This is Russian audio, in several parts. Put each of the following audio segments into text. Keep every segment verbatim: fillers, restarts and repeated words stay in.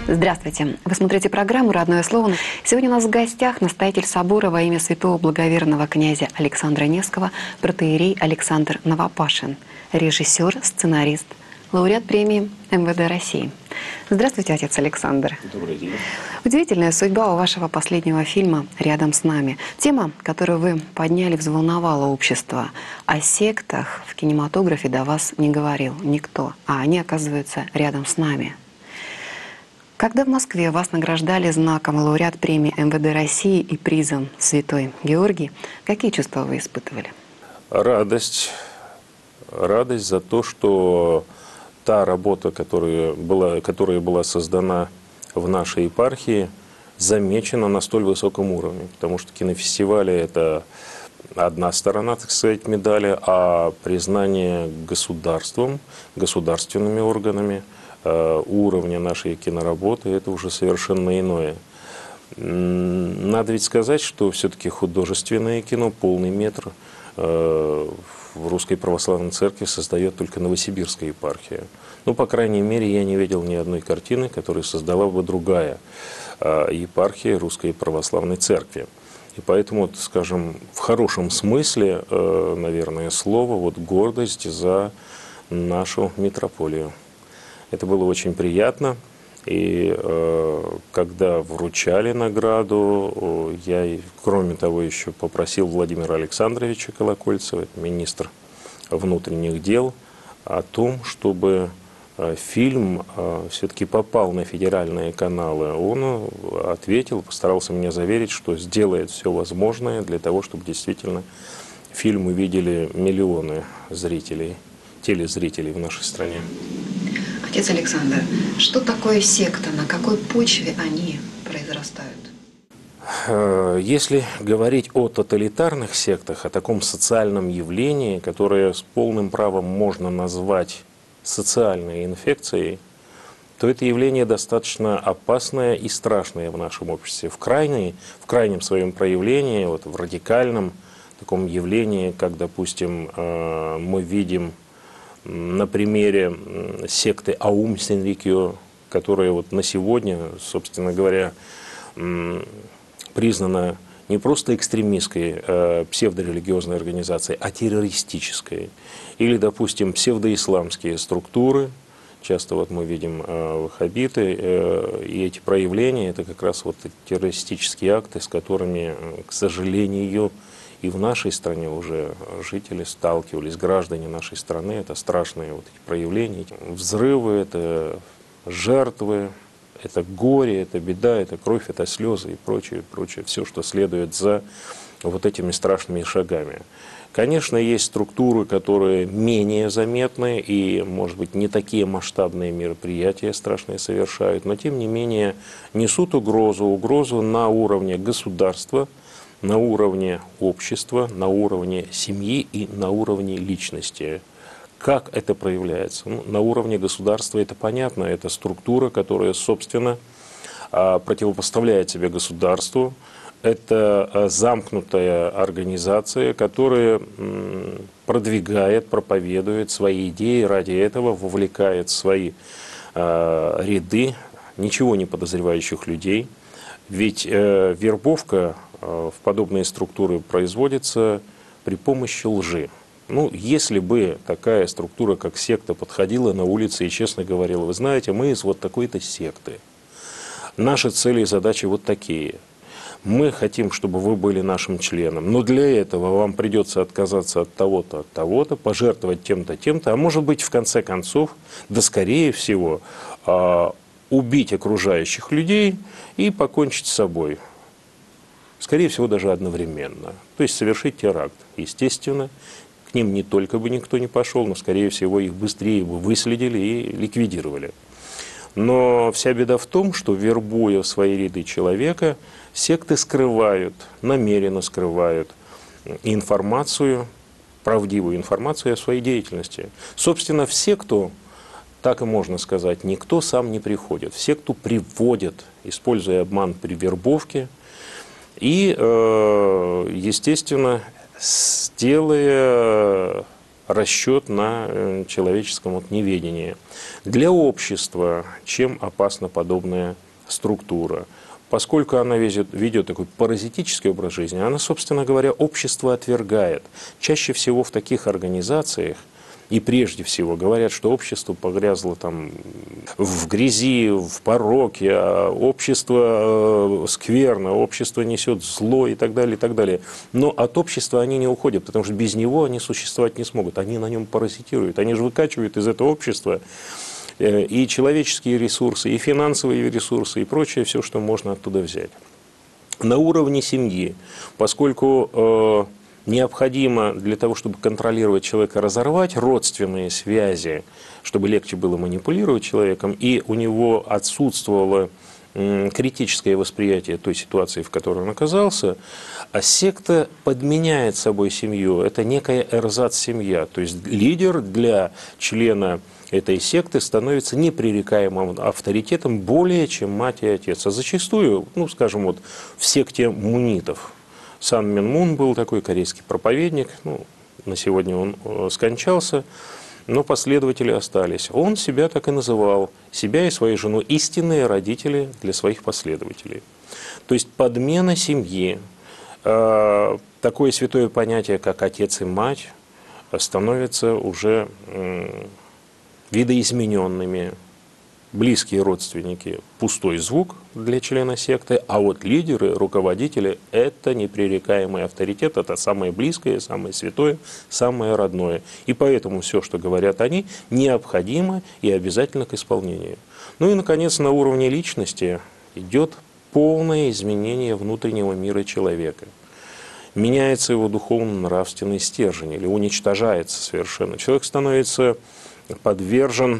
Здравствуйте. Вы смотрите программу «Родное слово». Сегодня у нас в гостях настоятель собора во имя святого благоверного князя Александра Невского, протоиерей Александр Новопашин, режиссер, сценарист, лауреат премии эм вэ дэ России. Здравствуйте, отец Александр. Добрый день. Удивительная судьба у вашего последнего фильма «Рядом с нами». Тема, которую вы подняли, взволновала общество. О сектах в кинематографе до вас не говорил никто, а они, оказываются, рядом с нами. Когда в Москве вас награждали знаком лауреат премии эм вэ дэ России и призом Святой Георгий, какие чувства вы испытывали? Радость. Радость за то, что та работа, которая была, которая была создана в нашей епархии, замечена на столь высоком уровне. Потому что кинофестивали – это одна сторона, так сказать, медали, а признание государством, государственными органами уровня нашей киноработы – это уже совершенно иное. Надо ведь сказать, что все-таки художественное кино, полный метр, в Русской Православной Церкви создает только Новосибирская епархия. Ну, по крайней мере, я не видел ни одной картины, которую создала бы другая епархия Русской Православной Церкви. И поэтому, скажем, в хорошем смысле, наверное, слова, вот гордость за нашу митрополию. Это было очень приятно. И э, когда вручали награду, я, кроме того, еще попросил Владимира Александровича Колокольцева, министр внутренних дел, о том, чтобы э, фильм э, все-таки попал на федеральные каналы. Он ответил, постарался меня заверить, что сделает все возможное для того, чтобы действительно фильм увидели миллионы зрителей, телезрителей в нашей стране. Отец Александр, что такое секта? На какой почве они произрастают? Если говорить о тоталитарных сектах, о таком социальном явлении, которое с полным правом можно назвать социальной инфекцией, то это явление достаточно опасное и страшное в нашем обществе. В, крайней, в крайнем своем проявлении, вот в радикальном таком явлении, как, допустим, мы видим на примере секты Аум Сенрикио, которая вот на сегодня, собственно говоря, признана не просто экстремистской э, псевдорелигиозной организацией, а террористической. Или, допустим, псевдоисламские структуры, часто вот мы видим э, ваххабиты, э, и эти проявления, это как раз вот террористические акты, с которыми, к сожалению, и в нашей стране уже жители сталкивались, граждане нашей страны. Это страшные вот эти проявления, взрывы, это жертвы, это горе, это беда, это кровь, это слезы и прочее, прочее. Все, что следует за вот этими страшными шагами. Конечно, есть структуры, которые менее заметны и, может быть, не такие масштабные мероприятия страшные совершают, но, тем не менее, несут угрозу, угрозу на уровне государства, на уровне общества, на уровне семьи и на уровне личности. Как это проявляется? Ну, на уровне государства это понятно, это структура, которая, собственно, противопоставляет себе государству. Это замкнутая организация, которая продвигает, проповедует свои идеи, ради этого вовлекает в свои ряды ничего не подозревающих людей. Ведь вербовка в подобные структуры производится при помощи лжи. Ну, если бы такая структура, как секта, подходила на улице и честно говорила: вы знаете, мы из вот такой-то секты, наши цели и задачи вот такие, мы хотим, чтобы вы были нашим членом, но для этого вам придется отказаться от того-то, от того-то, пожертвовать тем-то, тем-то, а может быть, в конце концов, да скорее всего, убить окружающих людей и покончить с собой. Скорее всего, даже одновременно. То есть совершить теракт. Естественно, к ним не только бы никто не пошел, но, скорее всего, их быстрее бы выследили и ликвидировали. Но вся беда в том, что, вербуя в свои ряды человека, секты скрывают, намеренно скрывают информацию, правдивую информацию о своей деятельности. Собственно, в секту, так и можно сказать, никто сам не приходит. В секту приводят, используя обман при вербовке, и, естественно, делая расчет на человеческом вот неведении. Для общества чем опасна подобная структура? Поскольку она ведет, ведет такой паразитический образ жизни, она, собственно говоря, общество отвергает. Чаще всего в таких организациях и прежде всего говорят, что общество погрязло там в грязи, в пороке, а общество э, скверно, общество несет зло и так далее, и так далее. Но от общества они не уходят, потому что без него они существовать не смогут. Они на нем паразитируют, они же выкачивают из этого общества э, и человеческие ресурсы, и финансовые ресурсы, и прочее, все, что можно оттуда взять. На уровне семьи, поскольку... Э, необходимо для того, чтобы контролировать человека, разорвать родственные связи, чтобы легче было манипулировать человеком, и у него отсутствовало критическое восприятие той ситуации, в которой он оказался, а секта подменяет собой семью. Это некая эрзац-семья. То есть лидер для члена этой секты становится непререкаемым авторитетом более, чем мать и отец. А зачастую, ну, скажем, вот в секте мунитов, Сан Мин Мун был такой корейский проповедник, ну, на сегодня он скончался, но последователи остались. Он себя так и называл, себя и свою жену, истинные родители для своих последователей. То есть подмена семьи, э, такое святое понятие, как отец и мать, становятся уже э, видоизмененными. Близкие родственники – пустой звук для члена секты, а вот лидеры, руководители – это непререкаемый авторитет, это самое близкое, самое святое, самое родное. И поэтому все, что говорят они, необходимо и обязательно к исполнению. Ну и, наконец, на уровне личности идет полное изменение внутреннего мира человека. Меняется его духовно-нравственный стержень или уничтожается совершенно. Человек становится подвержен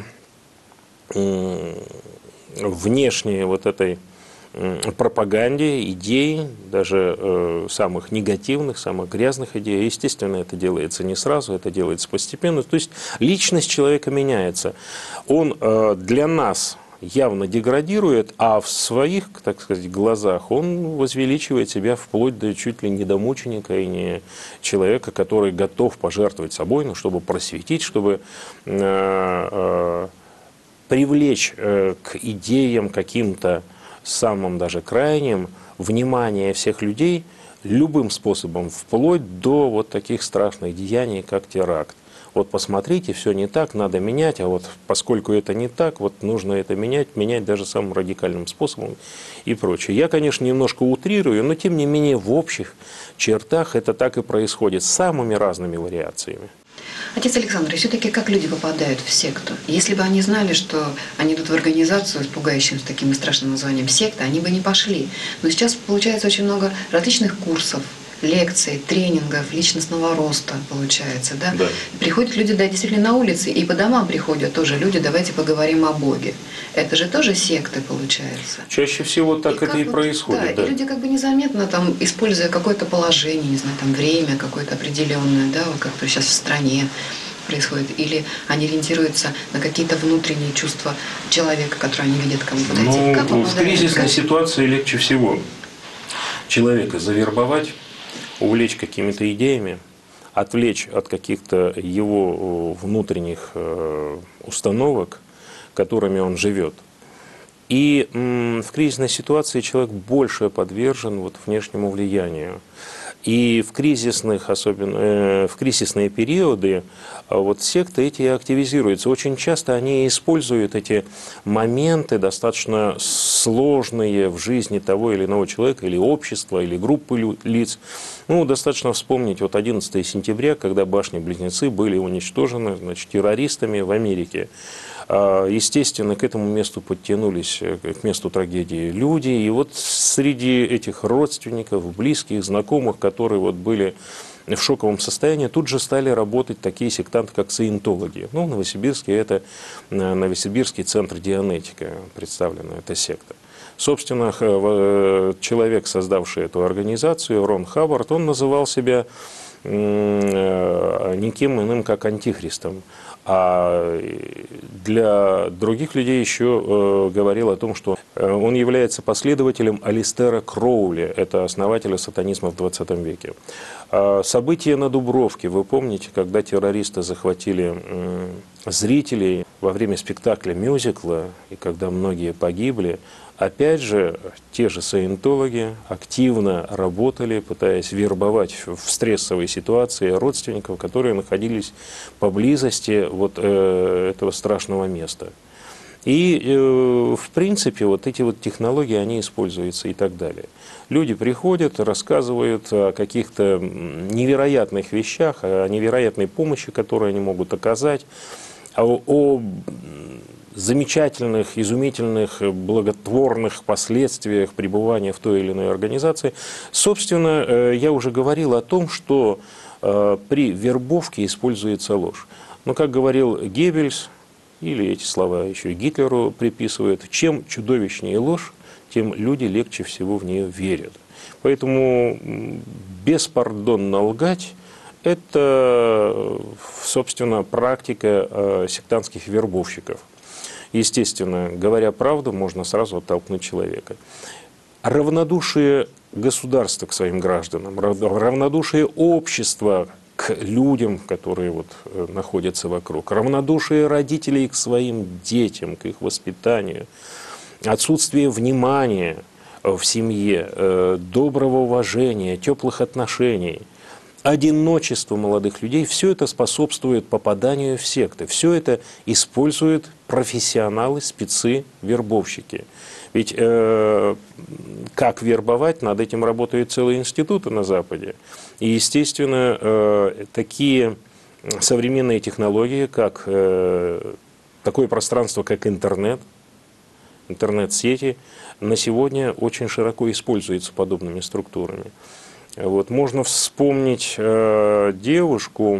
внешней вот этой пропаганде, идей, даже э, самых негативных, самых грязных идей. Естественно, это делается не сразу, это делается постепенно. То есть личность человека меняется. Он э, для нас явно деградирует, а в своих, так сказать, глазах он возвеличивает себя вплоть до чуть ли не до мученика и не человека, который готов пожертвовать собой, ну, чтобы просветить, чтобы э, э, привлечь э, к идеям каким-то самым даже крайним внимание всех людей любым способом, вплоть до вот таких страшных деяний, как теракт. Вот посмотрите, все не так, надо менять, а вот поскольку это не так, вот нужно это менять, менять даже самым радикальным способом и прочее. Я, конечно, немножко утрирую, но тем не менее в общих чертах это так и происходит с самыми разными вариациями. Отец Александр, и все-таки как люди попадают в секту? Если бы они знали, что они идут в организацию с пугающим, с таким страшным названием секта, они бы не пошли. Но сейчас получается очень много различных курсов, лекций, тренингов, личностного роста получается, да? Да. Приходят люди, да, действительно на улице, и по домам приходят тоже люди, давайте поговорим о Боге. Это же тоже секты получается. Чаще всего так и это и вот, происходит. Да, да. И люди как бы незаметно, там, используя какое-то положение, не знаю, там, время какое-то определенное, да, вот как сейчас в стране происходит, или они ориентируются на какие-то внутренние чувства человека, которые они видят, кому подойти. Ну, как в кризисной как... ситуации легче всего человека завербовать, увлечь какими-то идеями, отвлечь от каких-то его внутренних установок, которыми он живет. И в кризисной ситуации человек больше подвержен вот внешнему влиянию. И в кризисных, особенно э, в кризисные периоды, вот секты эти активизируются. Очень часто они используют эти моменты, достаточно сложные в жизни того или иного человека, или общества, или группы лиц. Ну, достаточно вспомнить вот одиннадцатое сентября, когда башни-близнецы были уничтожены, значит, террористами в Америке. Естественно, к этому месту подтянулись, к месту трагедии люди. И вот среди этих родственников, близких, знакомых, которые вот были в шоковом состоянии, тут же стали работать такие сектанты, как саентологи. Ну, в Новосибирске это Новосибирский центр Дианетика представлена, эта секта. Собственно, человек, создавший эту организацию, Рон Хаббард, он называл себя никем иным, как антихристом. А для других людей еще э, говорил о том, что э, он является последователем Алистера Кроули, это основателя сатанизма в двадцатом веке. А события на Дубровке, вы помните, когда террористы захватили э, зрителей во время спектакля мюзикла, и когда многие погибли, опять же, те же саентологи активно работали, пытаясь вербовать в стрессовой ситуации родственников, которые находились поблизости вот, э, этого страшного места. И, э, в принципе, вот эти вот технологии, они используются и так далее. Люди приходят, рассказывают о каких-то невероятных вещах, о невероятной помощи, которую они могут оказать, о, о замечательных, изумительных, благотворных последствиях пребывания в той или иной организации. Собственно, я уже говорил о том, что при вербовке используется ложь. Но, как говорил Геббельс, или эти слова еще и Гитлеру приписывают, чем чудовищнее ложь, тем люди легче всего в нее верят. Поэтому беспардонно лгать – это, собственно, практика сектантских вербовщиков. Естественно, говоря правду, можно сразу оттолкнуть человека. Равнодушие государства к своим гражданам, равнодушие общества к людям, которые вот находятся вокруг, равнодушие родителей к своим детям, к их воспитанию, отсутствие внимания в семье, доброго уважения, теплых отношений, одиночество молодых людей, все это способствует попаданию в секты. Все это используют профессионалы, спецы, вербовщики. Ведь э, как вербовать, над этим работают целые институты на Западе. И, естественно, э, такие современные технологии, как э, такое пространство, как интернет, интернет-сети, на сегодня очень широко используются подобными структурами. Вот, можно вспомнить э, девушку,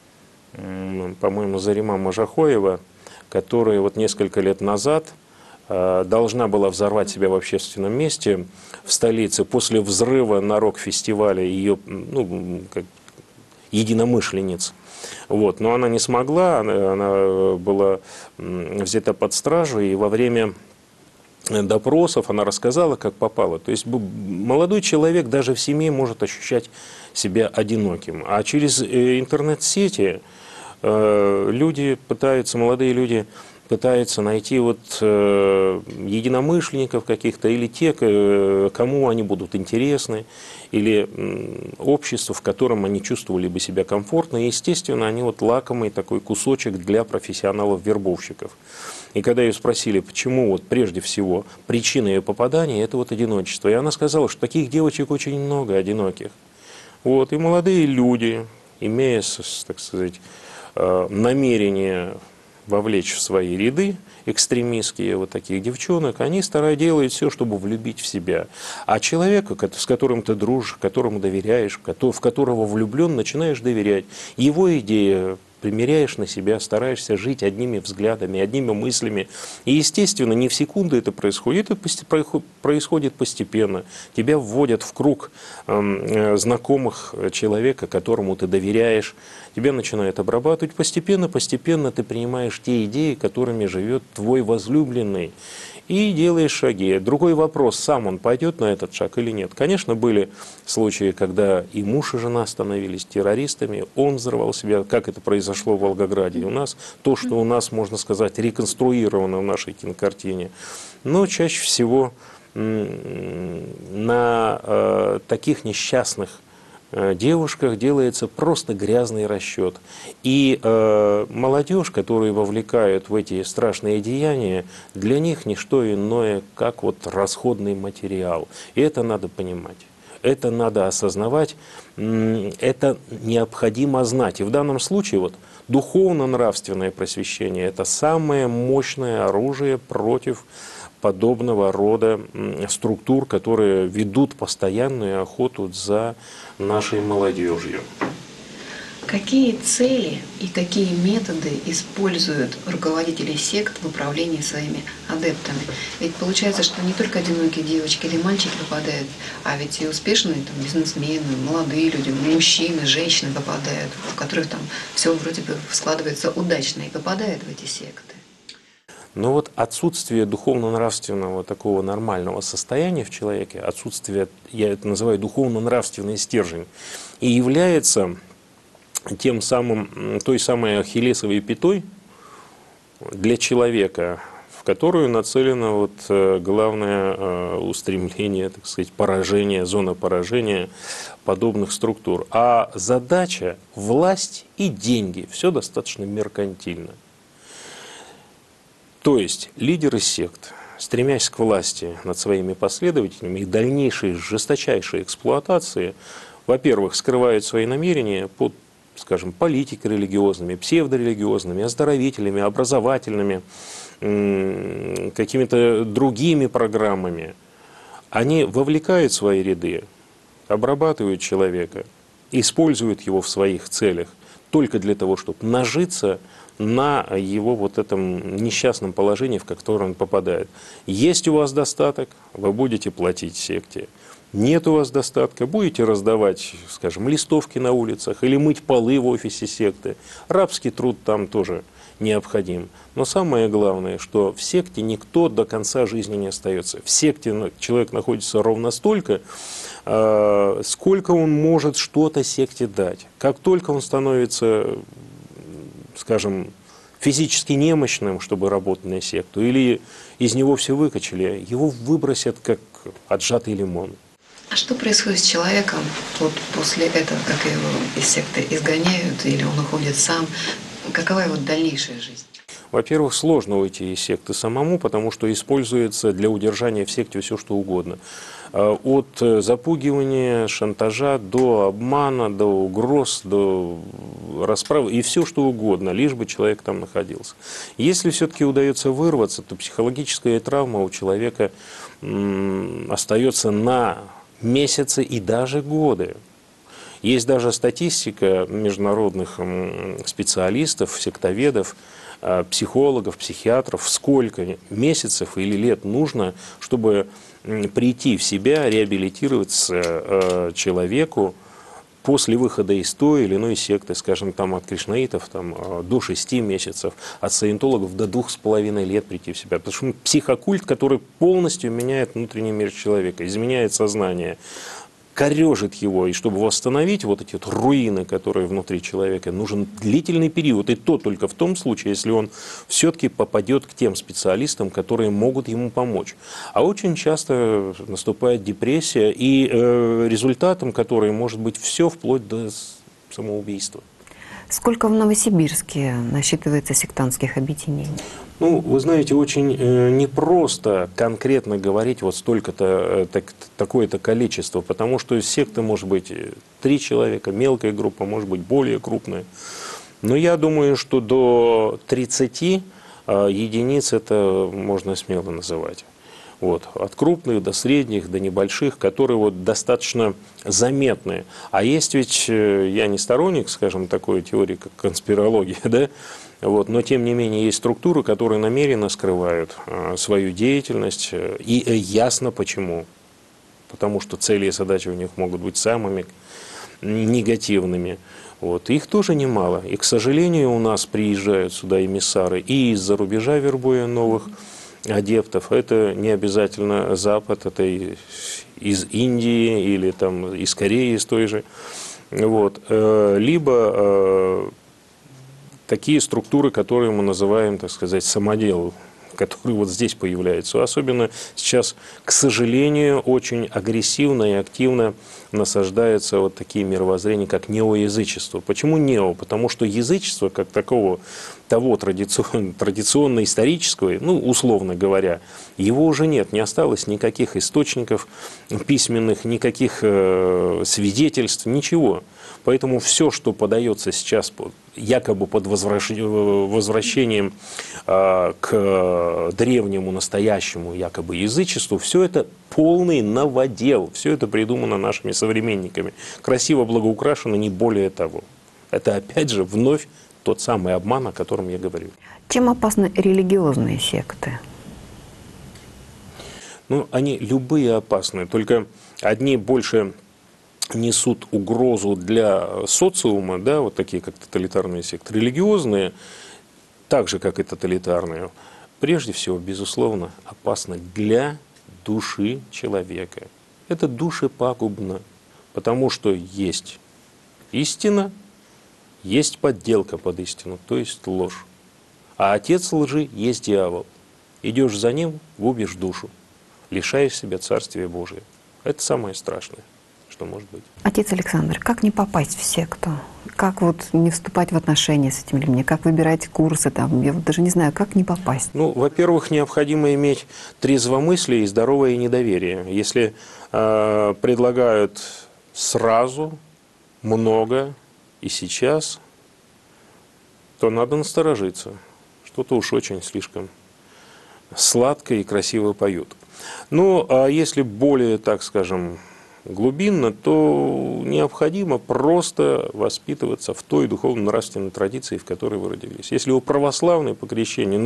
э, по-моему, Зарима Можахоева, которая вот несколько лет назад э, должна была взорвать себя в общественном месте в столице. После взрыва на рок-фестивале ее, ну, как единомышленниц. Вот, но она не смогла, она, она была взята под стражу, и во время допросов она рассказала, как попала. То есть молодой человек даже в семье может ощущать себя одиноким. А через интернет-сети люди пытаются, молодые люди пытаются найти вот единомышленников каких-то, или те, кому они будут интересны, или общество, в котором они чувствовали бы себя комфортно. И, естественно, они вот лакомый такой кусочек для профессионалов-вербовщиков. И когда ее спросили, почему вот прежде всего причина ее попадания – это вот одиночество. И она сказала, что таких девочек очень много, одиноких. Вот, и молодые люди, имея, так сказать, намерение вовлечь в свои ряды экстремистские вот таких девчонок, они стараются делать все, чтобы влюбить в себя. А человека, с которым ты дружишь, которому доверяешь, в которого влюблен, начинаешь доверять. Его идея примеряешь на себя, стараешься жить одними взглядами, одними мыслями. И, естественно, не в секунду это происходит, это происходит постепенно. Тебя вводят в круг э, знакомых человека, которому ты доверяешь. Тебя начинают обрабатывать. Постепенно, постепенно ты принимаешь те идеи, которыми живет твой возлюбленный. И делаешь шаги. Другой вопрос, сам он пойдет на этот шаг или нет. Конечно, были случаи, когда и муж, и жена становились террористами, он взорвал себя, как это произошло в Волгограде. И у нас то, что у нас, можно сказать, реконструировано в нашей кинокартине. Но чаще всего на э, таких несчастных девушках делается просто грязный расчет. И э, молодежь, которую вовлекают в эти страшные деяния, для них не что иное, как вот расходный материал. И это надо понимать. Это надо осознавать, это необходимо знать. И в данном случае вот, духовно-нравственное просвещение – это самое мощное оружие против подобного рода структур, которые ведут постоянную охоту за нашей молодежью. Какие цели и какие методы используют руководители сект в управлении своими адептами? Ведь получается, что не только одинокие девочки или мальчики попадают, а ведь и успешные там, бизнесмены, молодые люди, мужчины, женщины попадают, у которых там все вроде бы складывается удачно и попадают в эти секты. Но вот отсутствие духовно-нравственного такого нормального состояния в человеке, отсутствие, я это называю духовно-нравственный стержень, и является тем самым, той самой ахиллесовой пятой для человека, в которую нацелено вот главное устремление, так сказать, поражение, зона поражения подобных структур. А задача – власть и деньги. Все достаточно меркантильно. То есть лидеры сект, стремясь к власти над своими последователями и дальнейшей жесточайшей эксплуатации, во-первых, скрывают свои намерения под, скажем, политико-религиозными, псевдорелигиозными, оздоровительными, образовательными, какими-то другими программами. Они вовлекают в свои ряды, обрабатывают человека, используют его в своих целях только для того, чтобы нажиться на его вот этом несчастном положении, в которое он попадает. Есть у вас достаток, вы будете платить секте. Нет у вас достатка, будете раздавать, скажем, листовки на улицах или мыть полы в офисе секты. Рабский труд там тоже необходим. Но самое главное, что в секте никто до конца жизни не остается. В секте человек находится ровно столько, сколько он может что-то секте дать. Как только он становится, скажем, физически немощным, чтобы работать на секту, или из него все выкачали, его выбросят как отжатый лимон. А что происходит с человеком вот после этого, как его из секты изгоняют, или он уходит сам? Какова его дальнейшая жизнь? Во-первых, сложно уйти из секты самому, потому что используется для удержания в секте все, что угодно. От запугивания, шантажа до обмана, до угроз, до расправы и все, что угодно, лишь бы человек там находился. Если все-таки удается вырваться, то психологическая травма у человека остается на месяцы и даже годы. Есть даже статистика международных специалистов, сектоведов, психологов, психиатров, сколько месяцев или лет нужно, чтобы прийти в себя, реабилитироваться человеку после выхода из той или иной секты, скажем, там от кришнаитов там, до шести месяцев, от саентологов до двух с половиной лет прийти в себя. Потому что психокульт, который полностью меняет внутренний мир человека, изменяет сознание, корежит его, и чтобы восстановить вот эти вот руины, которые внутри человека, нужен длительный период, и то только в том случае, если он все-таки попадет к тем специалистам, которые могут ему помочь. А очень часто наступает депрессия, и э, результатом которой может быть все вплоть до самоубийства. Сколько в Новосибирске насчитывается сектантских объединений? Ну, вы знаете, очень э, непросто конкретно говорить вот столько-то, э, так, такое-то количество, потому что секта может быть три человека, мелкая группа, может быть более крупная. Но я думаю, что до тридцати э, единиц это можно смело называть. Вот, от крупных до средних, до небольших, которые вот достаточно заметные. А есть ведь, я не сторонник, скажем, такой теории, как конспирология, да? Вот, но тем не менее есть структуры, которые намеренно скрывают э, свою деятельность, э, и э, ясно почему. Потому что цели и задачи у них могут быть самыми негативными. Вот. Их тоже немало. И, к сожалению, у нас приезжают сюда эмиссары и из-за рубежа, вербуя новых адептов. Это не обязательно Запад, это из Индии или там, из Кореи, из той же. Вот. Либо такие структуры, которые мы называем, так сказать, самодел, которые вот здесь появляются. Особенно сейчас, к сожалению, очень агрессивно и активно насаждаются вот такие мировоззрения, как неоязычество. Почему нео? Потому что язычество, как такого, того традиционно, традиционно-исторического, ну, условно говоря, его уже нет, не осталось никаких источников письменных, никаких э, свидетельств, ничего. Поэтому все, что подается сейчас якобы под возвращением э, к древнему, настоящему якобы язычеству, все это полный новодел, все это придумано нашими современниками. Красиво, благоукрашено, не более того. Это опять же вновь тот самый обман, о котором я говорю. Чем опасны религиозные секты? Ну, они любые опасны, только одни больше несут угрозу для социума, да, вот такие как тоталитарные секты. Религиозные, так же как и тоталитарные, прежде всего, безусловно, опасны для души человека. Это душепагубно, потому что есть истина, есть подделка под истину, то есть ложь. А отец лжи есть дьявол. Идешь за ним, губишь душу, лишаешь себя Царствия Божия. Это самое страшное, что может быть. Отец Александр, как не попасть в секту? Как вот не вступать в отношения с этими людьми? Как выбирать курсы там? Я вот даже не знаю, как не попасть. Ну, во-первых, необходимо иметь трезвомыслие и здоровое недоверие. Если э, предлагают сразу, много и сейчас, то надо насторожиться. Что-то уж очень слишком сладко и красиво поют. Ну, а если более, так скажем, глубинно, то необходимо просто воспитываться в той духовно-нравственной традиции, в которой вы родились. Если вы православный по крещению,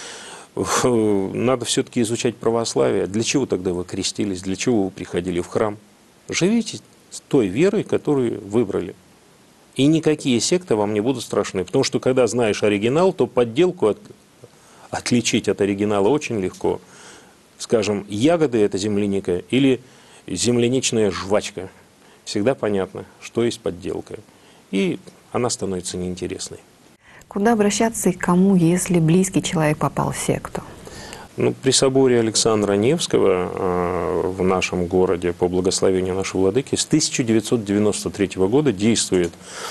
ну, надо все-таки изучать православие. Для чего тогда вы крестились, для чего вы приходили в храм? Живите с той верой, которую выбрали. И никакие секты вам не будут страшны. Потому что, когда знаешь оригинал, то подделку от, отличить от оригинала очень легко. Скажем, ягоды – это земляника или земляничная жвачка. Всегда понятно, что есть подделка. И она становится неинтересной. Куда обращаться и к кому, если близкий человек попал в секту? Ну, при соборе Александра Невского э, в нашем городе по благословению нашего владыки с тысяча девятьсот девяносто третьего года действует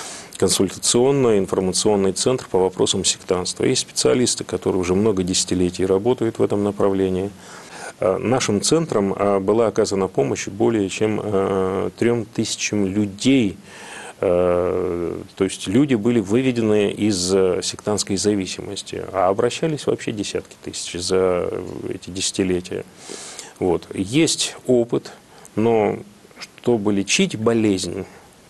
консультационно-информационный центр по вопросам сектантства. Есть специалисты, которые уже много десятилетий работают в этом направлении. Э, нашим центром э, была оказана помощь более чем э, трем тысячам людей. То есть люди были выведены из сектантской зависимости, а обращались вообще десятки тысяч за эти десятилетия. Вот. Есть опыт, но чтобы лечить болезнь,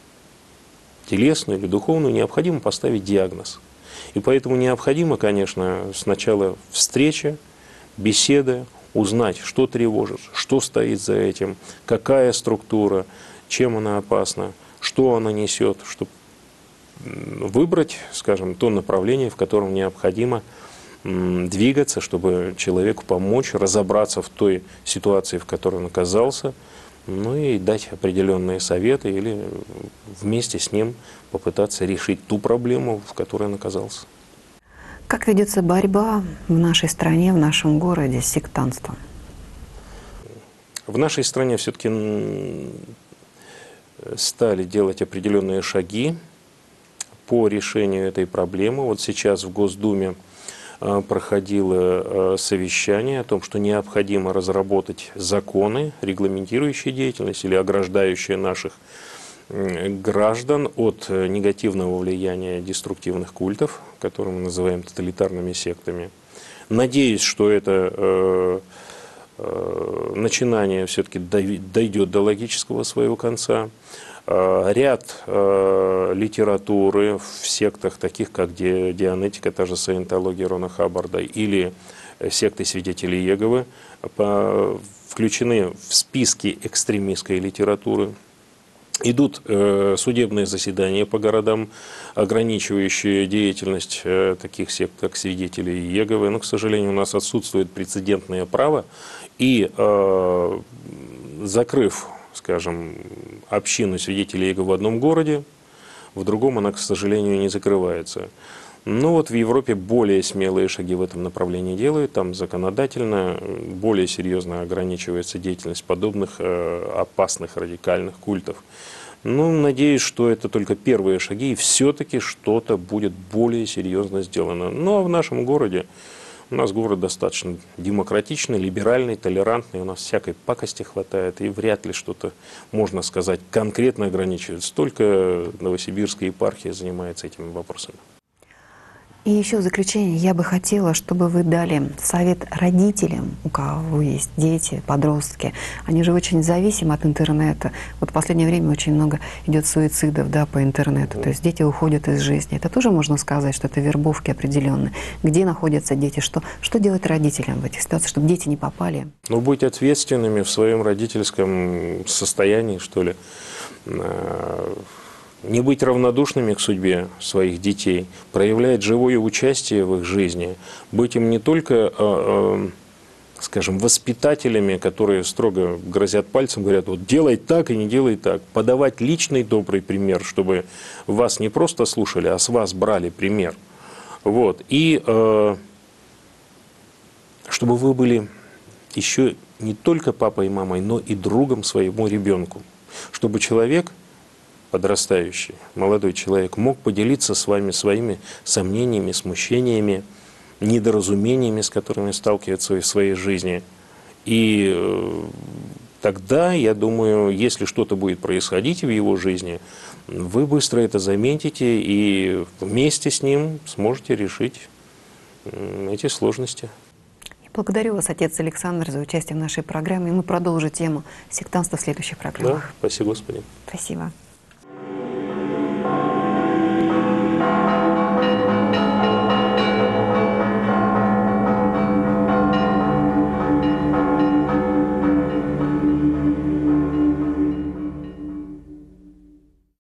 телесную или духовную, необходимо поставить диагноз. И поэтому необходимо, конечно, сначала встреча, беседа, узнать, что тревожит, что стоит за этим, какая структура, чем она опасна, что она несет, чтобы выбрать, скажем, то направление, в котором необходимо двигаться, чтобы человеку помочь разобраться в той ситуации, в которой он оказался, ну и дать определенные советы или вместе с ним попытаться решить ту проблему, в которой он оказался. Как ведется борьба в нашей стране, в нашем городе с сектантством? В нашей стране все-таки стали делать определенные шаги по решению этой проблемы. Вот сейчас в Госдуме проходило совещание о том, что необходимо разработать законы, регламентирующие деятельность или ограждающие наших граждан от негативного влияния деструктивных культов, которые мы называем тоталитарными сектами. Надеюсь, что это начинание все-таки дойдет до логического своего конца. Ряд литературы в сектах, таких как Дианетика, та же саентология Рона Хаббарда, или секты свидетелей Иеговы, включены в списки экстремистской литературы. Идут судебные заседания по городам, ограничивающие деятельность таких сект, как свидетели Иеговы. Но, к сожалению, у нас отсутствует прецедентное право. И закрыв, скажем, общину свидетелей Иеговы в одном городе, в другом она, к сожалению, не закрывается. Ну вот в Европе более смелые шаги в этом направлении делают, там законодательно более серьезно ограничивается деятельность подобных э, опасных радикальных культов. Ну, надеюсь, что это только первые шаги, и все-таки что-то будет более серьезно сделано. Ну, а в нашем городе, у нас город достаточно демократичный, либеральный, толерантный, у нас всякой пакости хватает, и вряд ли что-то, можно сказать, конкретно ограничивается. Только Новосибирская епархия занимается этими вопросами. И еще в заключение я бы хотела, чтобы вы дали совет родителям, у кого есть дети, подростки. Они же очень зависимы от интернета. Вот в последнее время очень много идет суицидов, да, по интернету. То есть дети уходят из жизни. Это тоже можно сказать, что это вербовки определенные. Где находятся дети? Что, что делать родителям в этих ситуациях, чтобы дети не попали? Ну, быть ответственными в своем родительском состоянии, что ли. Не быть равнодушными к судьбе своих детей, проявлять живое участие в их жизни, быть им не только, скажем, воспитателями, которые строго грозят пальцем, говорят, вот делай так и не делай так, подавать личный добрый пример, чтобы вас не просто слушали, а с вас брали пример. Вот. И чтобы вы были еще не только папой и мамой, но и другом своему ребенку, чтобы человек, подрастающий, молодой человек, мог поделиться с вами своими сомнениями, смущениями, недоразумениями, с которыми сталкивается в своей жизни. И тогда, я думаю, если что-то будет происходить в его жизни, вы быстро это заметите и вместе с ним сможете решить эти сложности. Благодарю вас, отец Александр, за участие в нашей программе. И мы продолжим тему сектантства в следующих программах. Да, спасибо, Господи. Спасибо.